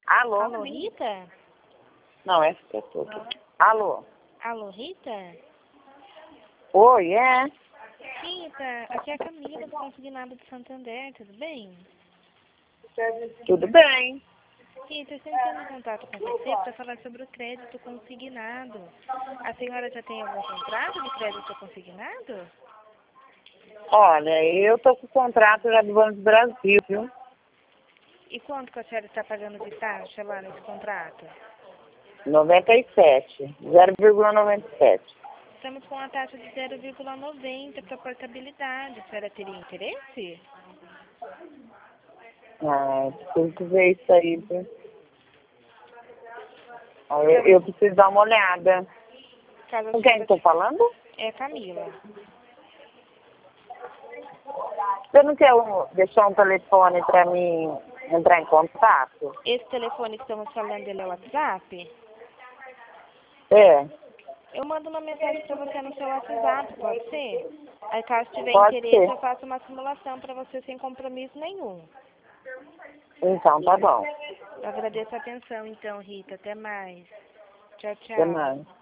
Alô? Alô, Rita? Não, essa que é tudo. Alô? Alô, Rita? Oi, é? Rita, aqui é a Camila do Consignado de Santander, tudo bem? Tudo bem. Rita, eu estou entrando em contato com você para falar sobre o crédito consignado. A senhora já tem algum contrato de crédito consignado? Olha, eu tô com o contrato já do Banco do Brasil, viu? E quanto que a senhora está pagando de taxa lá nesse contrato? 97, 0,97. Estamos com a taxa de 0,90 para portabilidade. A senhora teria interesse? Ah, preciso que ver isso aí, viu? Ah, eu preciso dar uma olhada. Caso a Com quem senhora... estou falando? É Camila. Você não quer deixar um telefone para mim entrar em contato? Esse telefone que estamos falando, ele é o WhatsApp? É, Eu mando uma mensagem para você no seu WhatsApp, pode ser? Aí, caso tiver pode interesse, ser. eu faço uma simulação para você sem compromisso nenhum. Então, tá bom. Eu agradeço a atenção, então, Rita. Até mais. Tchau, Até tchau. mais.